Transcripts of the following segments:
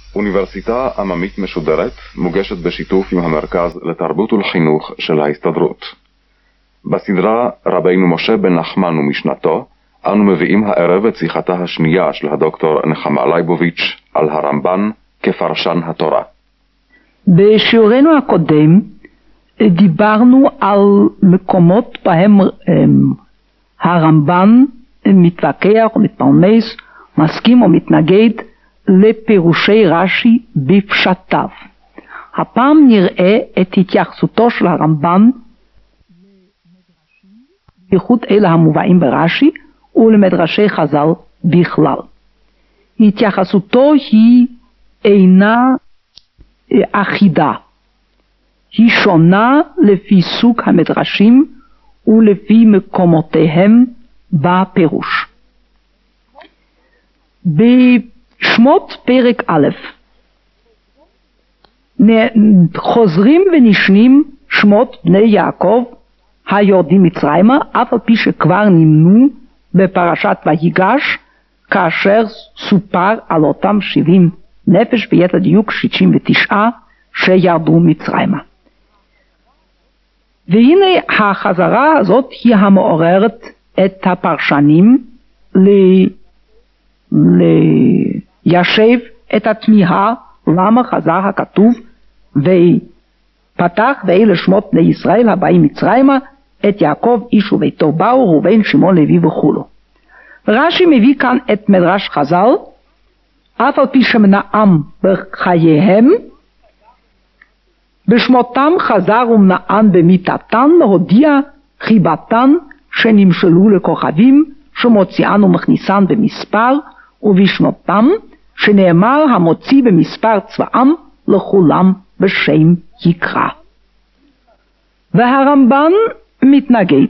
אוניברסיטה עממית משודרת מוגשת בשיתוף עם המרכז לתרבות ולחינוך של ההסתדרות. בסדרה רבינו משה בן נחמן ומשנתו, אנו מביאים הערב את שיחתה השנייה של הדוקטור נחמה לייבוביץ' על הרמב"ן כפרשן התורה. בשיעורנו הקודם דיברנו על מקומות בהם הרמב"ן מתווכח או מתפלמס, מסכים או מתנגד לפירושי רש"י בפשטיו. הפעם נראה את התייחסותו של הרמב"ן בייחוד אלה המובאים ברש"י ולמדרשי חז"ל בכלל. התייחסותו היא אינה אחידה, היא שונה לפי סוג המדרשים ולפי מקומותיהם בפירוש. בשמות פרק א' חוזרים ונשנים שמות בני יעקב היורדים מצרימה, אף על פי שכבר נמנו בפרשת ויגש, כאשר סופר על אותם 70 נפש, ביתר דיוק 69 שירדו מצרימה. והנה החזרה הזאת היא המעוררת את הפרשנים ליישב את התמיהה למה חזר הכתוב ופתח ואלה שמות בני ישראל הבאים מצרימה, את יעקב איש וביתו באו, ראובן שמעון לוי וכולו. רש"י מביא כאן את מדרש חז"ל, אף על פי שמנעם בחייהם, בשמותם חזר ומנען במיתתן, להודיע חיבתן שנמשלו לכוכבים, שמוציאן ומכניסן במספר, ובשמותם שנאמר המוציא במספר צבאם לכולם בשם יקרא. והרמב"ן מתנגד,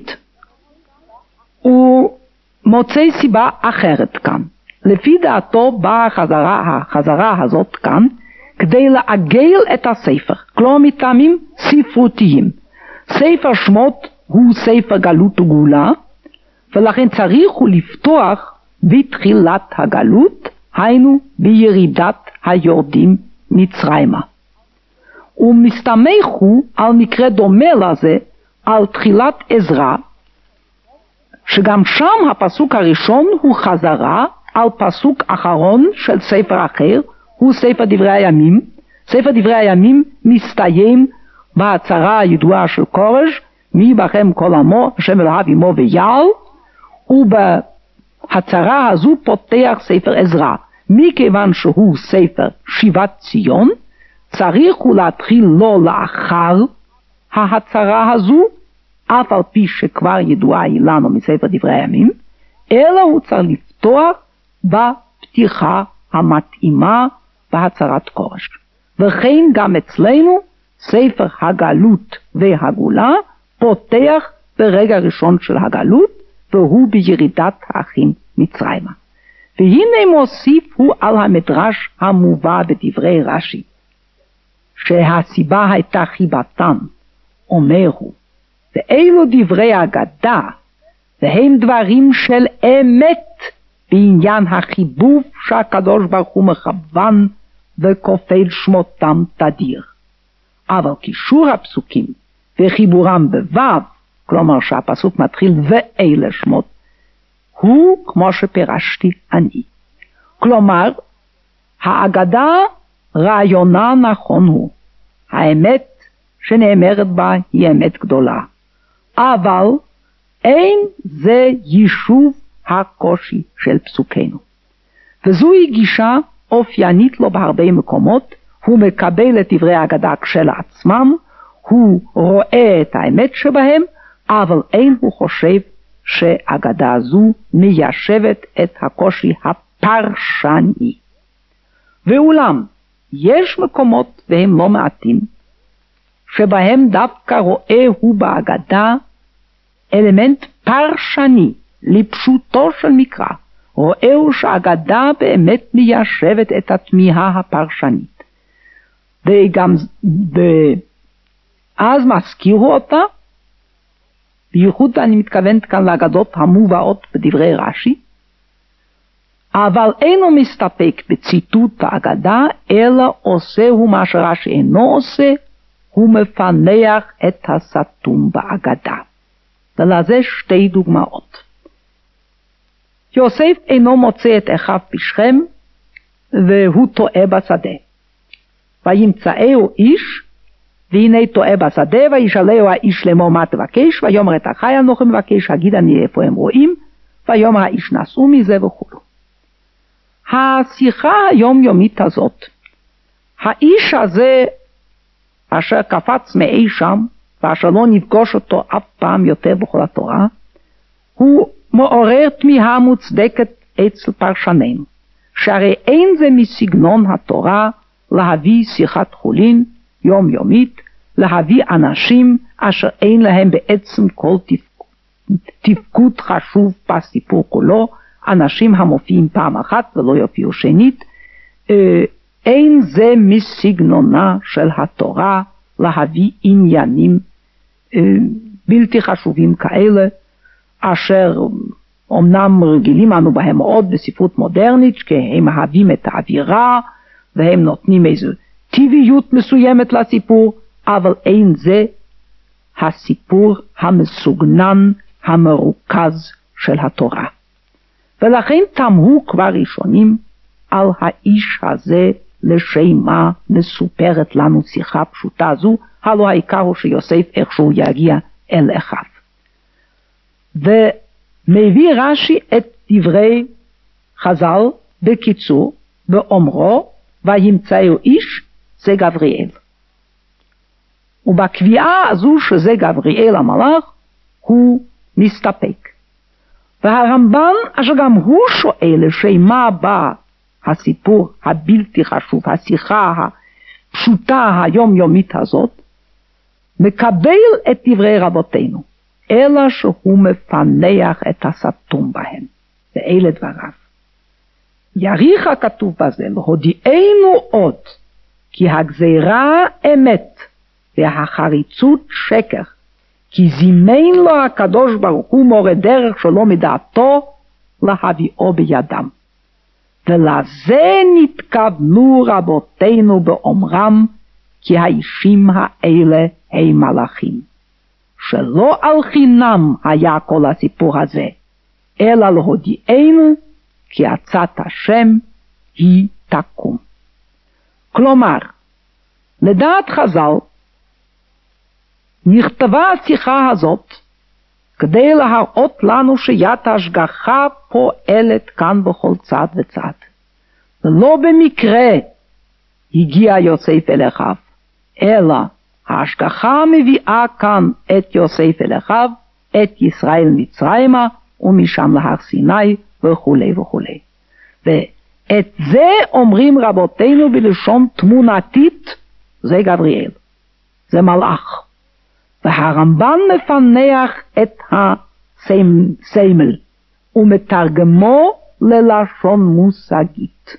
הוא מוצא סיבה אחרת כאן. לפי דעתו באה החזרה הזאת כאן כדי לעגל את הספר, כלומר מטעמים ספרותיים. ספר שמות הוא ספר גלות וגאולה, ולכן צריך הוא לפתוח בתחילת הגלות, היינו בירידת היורדים מצרימה. ומסתמך הוא על מקרה דומה לזה, על תחילת עזרא, שגם שם הפסוק הראשון הוא חזרה על פסוק אחרון של ספר אחר, הוא ספר דברי הימים. ספר דברי הימים מסתיים בהצהרה הידועה של קורש, מי בכם כל עמו, השם אלוהיו עמו ויעל, ובהצהרה הזו פותח ספר עזרא. מכיוון שהוא ספר שיבת ציון, צריך הוא להתחיל לא לאחר ההצהרה הזו, אף על פי שכבר ידועה היא לנו מספר דברי הימים, אלא הוא צריך לפתוח בפתיחה המתאימה בהצהרת קורש. וכן גם אצלנו ספר הגלות והגאולה פותח ברגע הראשון של הגלות, והוא בירידת האחים מצרימה. והנה מוסיף הוא על המדרש המובא בדברי רש"י, שהסיבה הייתה חיבתן, אומר הוא, ואלו דברי אגדה, והם דברים של אמת בעניין החיבוב שהקדוש ברוך הוא מכוון וכופל שמותם תדיר. אבל קישור הפסוקים וחיבורם בו"ב, כלומר שהפסוק מתחיל ואלה שמות, הוא כמו שפירשתי אני. כלומר, האגדה רעיונה נכון הוא, האמת שנאמרת בה היא אמת גדולה, אבל אין זה יישוב הקושי של פסוקנו. וזוהי גישה אופיינית לו בהרבה מקומות. הוא מקבל את דברי האגדה כשלעצמם, הוא רואה את האמת שבהם, אבל אין הוא חושב שהאגדה הזו מיישבת את הקושי הפרשני. ואולם, יש מקומות והם לא מעטים, שבהם דווקא רואה הוא באגדה אלמנט פרשני לפשוטו של מקרא. רואה הוא שהאגדה באמת מיישבת את התמיהה הפרשנית. וגם אז מזכירו אותה, בייחוד אני מתכוונת כאן לאגדות המובאות בדברי רש"י, אבל אינו מסתפק בציטוט האגדה, אלא עושהו מה שרש"י אינו עושה, הוא מפנח את הסתום באגדה. ולזה שתי דוגמאות. יוסף אינו מוצא את אחיו בשכם, והוא טועה בשדה. וימצאהו איש, והנה טועה בשדה, וישאלהו האיש לאמור מה תבקש, ויאמר את אחי אנוכי מבקש, הגיד אני איפה הם רואים, ויאמר האיש נסעו מזה וכו'. השיחה היומיומית הזאת, האיש הזה אשר קפץ מאי שם, ואשר לא נפגוש אותו אף פעם יותר בכל התורה, הוא מעורר תמיהה מוצדקת אצל פרשנינו, שהרי אין זה מסגנון התורה להביא שיחת חולין יומיומית, להביא אנשים אשר אין להם בעצם כל תפקוד חשוב בסיפור כולו, אנשים המופיעים פעם אחת ולא יופיעו שנית. אין זה מסגנונה של התורה להביא עניינים בלתי חשובים כאלה, אשר אמנם רגילים אנו בהם מאוד בספרות מודרנית, כי הם מהווים את האווירה והם נותנים איזו טבעיות מסוימת לסיפור, אבל אין זה הסיפור המסוגנן המרוכז של התורה. ולכן תמהו כבר ראשונים על האיש הזה לשם מה מסופרת לנו שיחה פשוטה זו, הלא העיקר הוא שיוסף איכשהו יגיע אל אחיו. ומביא רש"י את דברי חז"ל בקיצור, באומרו וימצאהו איש, זה גבריאל. ובקביעה הזו שזה גבריאל המלאך, הוא מסתפק. והרמב"ן, אשר גם הוא שואל לשם מה בא הסיפור הבלתי חשוב, השיחה הפשוטה היומיומית הזאת, מקבל את דברי רבותינו, אלא שהוא מפנח את הסתום בהם. ואלה דבריו. יריך הכתוב בזה, והודיענו עוד, כי הגזירה אמת, והחריצות שקר, כי זימן לו הקדוש ברוך הוא מורה דרך שלא מדעתו להביאו בידם. ולזה נתכוונו רבותינו באומרם, כי האישים האלה הם מלאכים. שלא על חינם היה כל הסיפור הזה, אלא להודיענו, כי עצת השם היא תקום. כלומר, לדעת חז"ל, נכתבה השיחה הזאת כדי להראות לנו שיד ההשגחה פועלת כאן בכל צד וצד. ולא במקרה הגיע יוסף אל אחיו, אלא ההשגחה מביאה כאן את יוסף אל אחיו, את ישראל מצרימה, ומשם להר סיני וכו' וכו'. ואת זה אומרים רבותינו בלשון תמונתית, זה גבריאל, זה מלאך. והרמב"ן מפנח את הסמל ומתרגמו ללשון מושגית.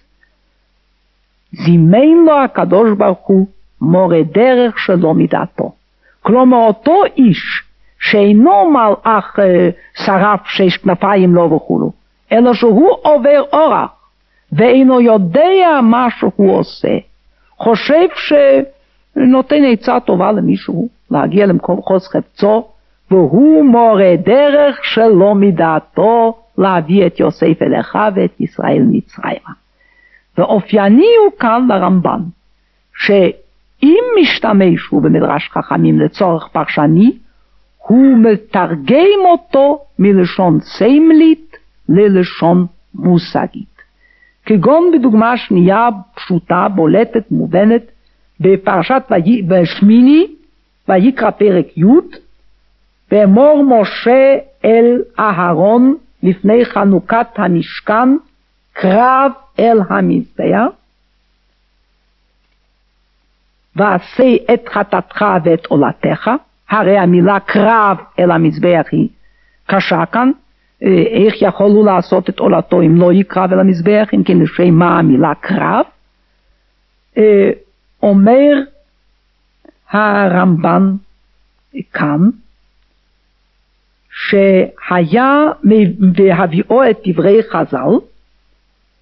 זימן לו הקדוש ברוך הוא מורה דרך שלא מדעתו. כלומר אותו איש שאינו מלאך שרף 6 כנפיים לו וכולו, אלא שהוא עובר אורח ואינו יודע מה שהוא עושה, חושב שנותן עצה טובה למישהו להגיע למחוז חפצו, והוא מורה דרך שלא מדעתו להביא את יוסף אל אחיו ואת ישראל מצרימה. ואופייני הוא כאן לרמב"ן, שאם משתמש הוא במדרש חכמים לצורך פרשני, הוא מתרגם אותו מלשון סמלית ללשון מושגית. כגון בדוגמה שנייה פשוטה, בולטת, מובנת, בפרשת בשמיני, ויקרא פרק י', ואמור משה אל אהרון לפני חנוכת המשכן, קרב אל המזבח, ועשה את חטאתך ואת עולתך. הרי המילה קרב אל המזבח היא קשה כאן, איך יכול הוא לעשות את עולתו אם לא יקרב אל המזבח, אם כן לשם מה המילה קרב. אומר הרמב"ן כאן, שהיה בהביאו את דברי חז"ל,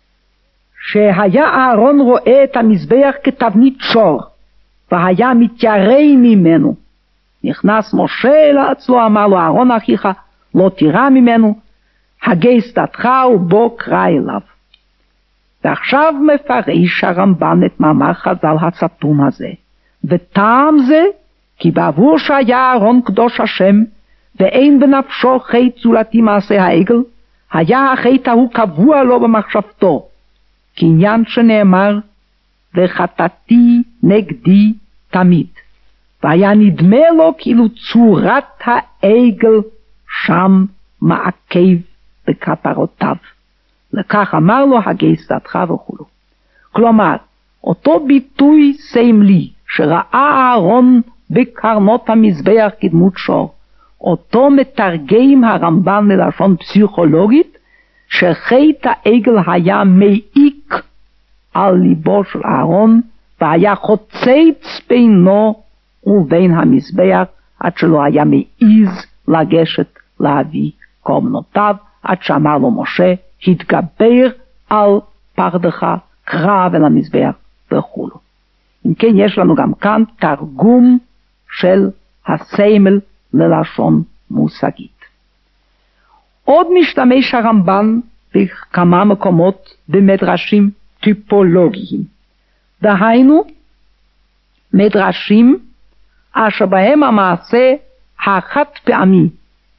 שהיה אהרון רואה את המזבח כתבנית שור, והיה מתיירא ממנו. נכנס משה אצלו, אמר לו, אהרון אחיך, לא תירא ממנו, הגי שדתך ובוא קרא אליו. ועכשיו מפרש הרמב"ן את מאמר חז"ל הסתום הזה, וטעם זה, כי בעבור שהיה אהרון קדוש השם, ואין בנפשו חטא זולתי מעשה העגל, היה החטא ההוא קבוע לו במחשבתו, כעניין שנאמר, וחטאתי נגדי תמיד. והיה נדמה לו כאילו צורת העגל שם מעכב בכפרותיו. לכך אמר לו הגי שדתך וכו'. כלומר, אותו ביטוי סמלי שראה אהרון בקרנות המזבח כדמות שור, אותו מתרגם הרמב"ן ללשון פסיכולוגית, שחטא העגל היה מעיק על ליבו של אהרון, והיה חוצץ בינו ובין המזבח, עד שלא היה מעיז לגשת להביא קורבנותיו, עד שאמר לו משה, התגבר על פחדך, קרב אל המזבח וכו'. אם כן, יש לנו גם כאן תרגום של הסמל ללשון מושגית. עוד משתמש הרמב"ן בכמה מקומות במדרשים טיפולוגיים, דהיינו מדרשים אשר בהם המעשה החד פעמי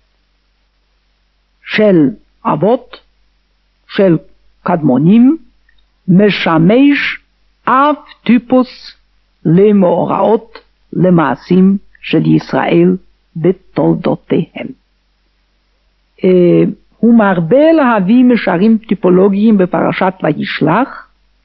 של אבות, של קדמונים, משמש אף טיפוס למאורעות, למעשים של ישראל בתולדותיהם. הוא מרבה להביא משרים טיפולוגיים בפרשת וישלח,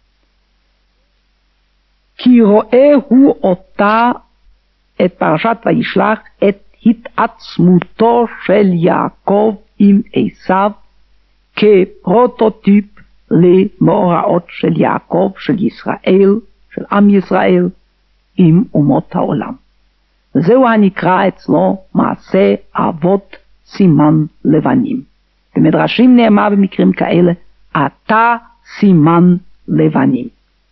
כי רואה הוא אותה, את פרשת וישלח, את התעצמותו של יעקב עם עשיו, כפרוטוטיפ למאורעות של יעקב, של ישראל, של עם ישראל, עם אומות העולם. וזהו הנקרא אצלו מעשה אבות סימן לבנים. במדרשים נאמר במקרים כאלה, אתה סימן לבנים.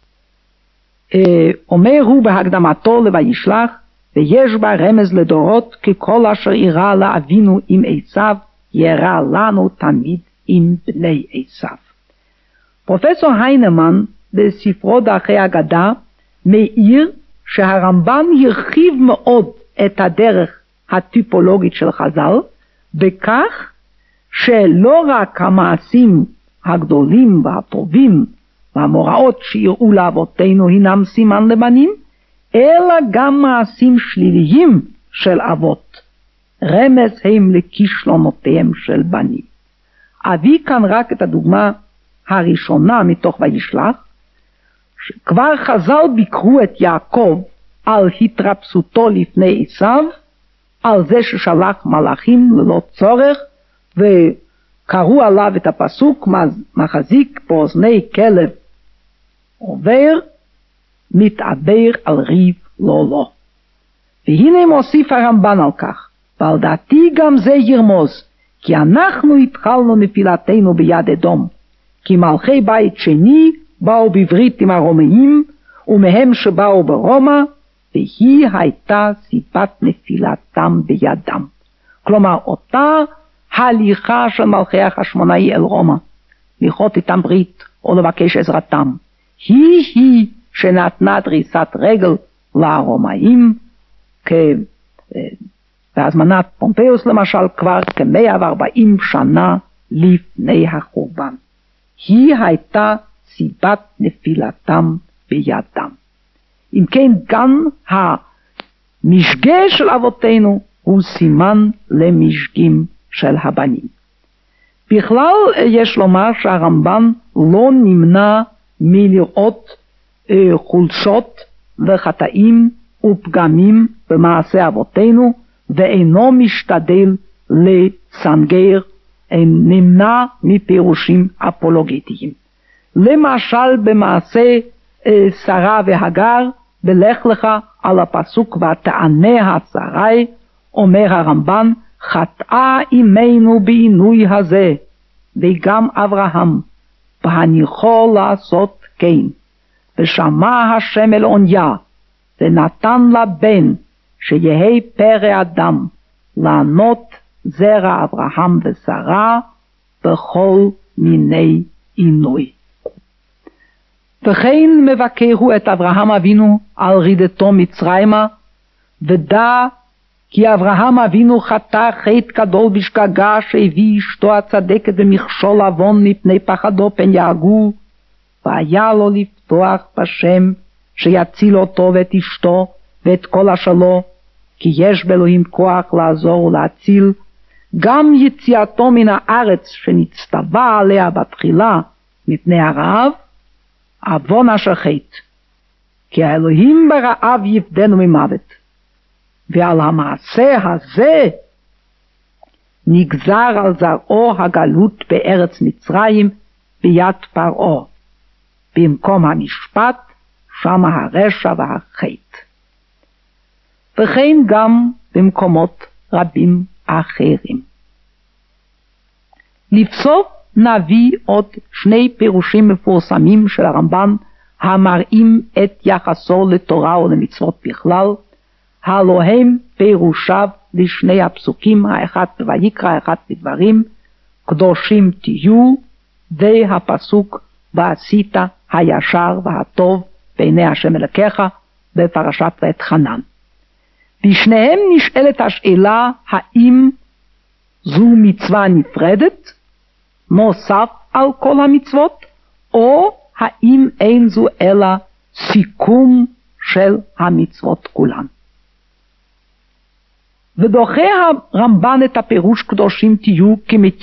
אומר הוא בהקדמתו לוישלח, ויש בה רמז לדורות, ככל אשר אירע לאבינו עם עשיו, ירע לנו תמיד עם בני עשיו. פרופסור היינמן בספרו דרכי אגדה מעיר שהרמב"ן הרחיב מאוד את הדרך הטיפולוגית של חז"ל, בכך שלא רק המעשים הגדולים והטובים והמוראות שיראו לאבותינו הינם סימן לבנים, אלא גם מעשים שליליים של אבות, רמז הם לכישלונותיהם של בנים. אביא כאן רק את הדוגמה הראשונה מתוך וישלח, שכבר חז"ל ביקרו את יעקב על התרפסותו לפני עשיו, על זה ששלח מלאכים ללא צורך, וקראו עליו את הפסוק, מחזיק באוזני כלב עובר, מתעבר על ריב לא לו. והנה מוסיף הרמב"ן על כך, ועל דעתי גם זה ירמוז, כי אנחנו התחלנו נפילתנו ביד אדום, כי מלכי בית שני באו בברית עם הרומאים, ומהם שבאו ברומא, והיא הייתה סיבת נפילתם בידם. כלומר, אותה הליכה של מלכי החשמונאי אל רומא, לכרות איתם ברית או לבקש עזרתם, היא שנתנה דריסת רגל לרומאים, בהזמנת פומפיוס למשל, כבר כ-140 שנה לפני החורבן. היא הייתה סיבת נפילתם בידם. אם כן, גם המשגה של אבותינו הוא סימן למשגים של הבנים. בכלל יש לומר שהרמב"ן לא נמנע מלראות חולשות וחטאים ופגמים במעשה אבותינו, ואינו משתדל לסנגר, נמנע מפירושים אפולוגטיים. למשל במעשה שרה והגר, בלך לך על הפסוק ותענה השרי, אומר הרמב"ן, חטאה אימנו בעינוי הזה, וגם אברהם, בהניחו לעשות כן. ושמע השם אל עוניה, ונתן לה בן, שיהי פרא אדם, לענות זרע אברהם ושרה, בכל מיני עינוי. וכן מבקרו את אברהם אבינו על רידתו מצרימה, ודע כי אברהם אבינו חטא חטא גדול בשגגה שהביא אשתו הצדקת במכשול עוון מפני פחדו פן יהרגו, והיה לו לפתוח בשם שיציל אותו ואת אשתו ואת כל השלו, כי יש באלוהים כוח לעזור ולהציל, גם יציאתו מן הארץ שנצטווה עליה בתחילה מפני הרעב, עוון אשר חטא, כי האלוהים ברעב יפדנו ממוות. ועל המעשה הזה נגזר על זרעו הגלות בארץ מצרים ביד פרעה, במקום המשפט שם הרשע והחטא. וכן גם במקומות רבים אחרים. לבסוף נביא עוד שני פירושים מפורסמים של הרמב"ן המראים את יחסו לתורה ולמצוות בכלל, הלא הם פירושיו לשני הפסוקים, האחד בויקרא, האחד בדברים, קדושים תהיו, והפסוק ועשית הישר והטוב בעיני השם אלוקיך בפרשת ואתחנן. בשניהם נשאלת השאלה האם זו מצווה נפרדת, נוסף על כל המצוות, או האם אין זו אלא סיכום של המצוות כולן. ודוחה הרמב"ן את הפירוש קדושים תהיו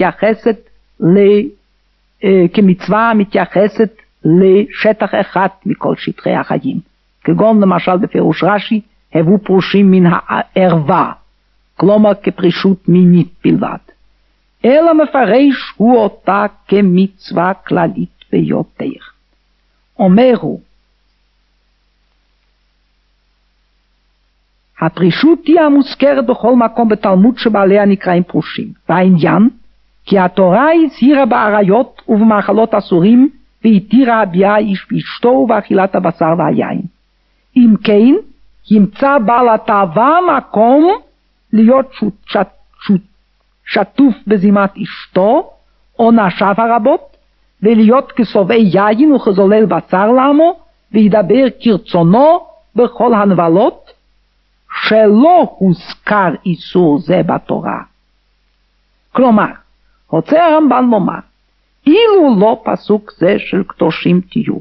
כמצווה המתייחסת לשטח אחד מכל שטחי החיים, כגון למשל בפירוש רש"י הבו פרושים מן הערווה, כלומר כפרישות מינית בלבד, אלא מפרש הוא אותה כמצווה כללית ביותר. אומרו, הפרישות היא המוזכרת בכל מקום בתלמוד שבעליה נקראים פרושים, והעניין כי התורה הזהירה בעריות ובמאכלות אסורים, והתירה הביאה איש ואשתו ובאכילת הבשר והיין. אם כן, ימצא בעל התאווה מקום להיות שטוף בזימת אשתו או נשיו הרבות, ולהיות כסובעי יין וכזולל בשר לעמו, וידבר כרצונו בכל הנבלות, שלא הוזכר איסור זה בתורה. כלומר, רוצה הרמב"ן לומר, אילו לא פסוק זה של קדושים תהיו,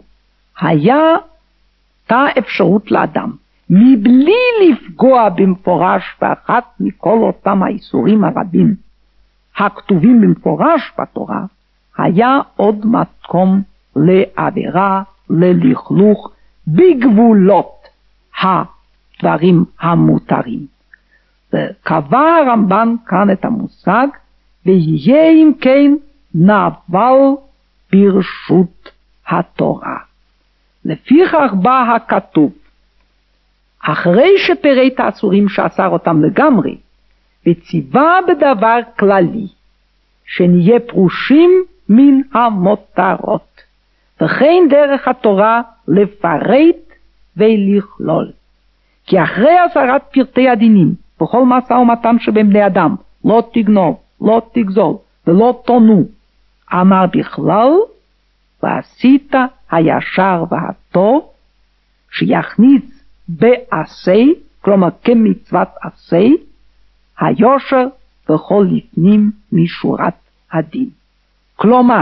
הייתה אפשרות לאדם, מבלי לפגוע במפורש באחת מכל אותם האיסורים הרבים הכתובים במפורש בתורה, היה עוד מקום לעבירה, ללכלוך, בגבולות הדברים המותרים. וקבע הרמב"ן כאן את המושג, ויהיה אם כן נבל ברשות התורה. לפיכך בא הכתוב, אחרי שפירט האסורים שאסר אותם לגמרי, וציווה בדבר כללי, שנהיה פרושים מן המותרות, וכן דרך התורה לפרט ולכלול. כי אחרי הסרת פרטי הדינים, בכל משא ומתן שבין בני אדם, לא תגנוב, לא תגזול ולא תונו, אמר בכלל, ועשית הישר והטוב, שיכניס בעשה, כלומר כמצוות עשה, היושר בכל לפנים משורת הדין. כלומר,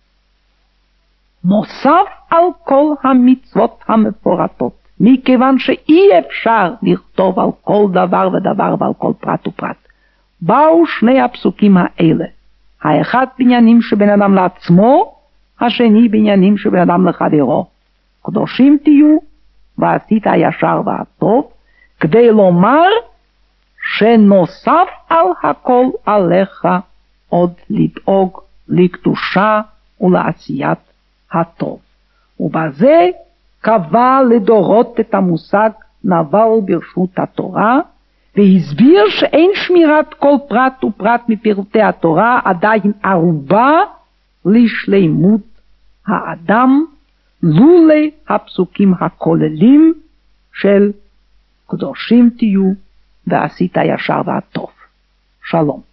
נוסף על כל המצוות המפורטות, מכיוון שאי אפשר לכתוב על כל דבר ודבר ועל כל פרט ופרט, באו שני הפסוקים האלה, האחד בעניינים שבין אדם לעצמו, השני בעניינים שבין אדם לחברו. קדושים תהיו ועשית הישר והטוב, כדי לומר שנוסף על הכל עליך עוד לדאוג לקדושה ולעשיית הטוב. ובזה קבע לדורות את המושג נבל ברשות התורה, והסביר שאין שמירת כל פרט ופרט מפרטי התורה עדיין ערובה לשלימות האדם, לולי הפסוקים הכוללים של קדושים תהיו ועשית הישר והטוב. שלום.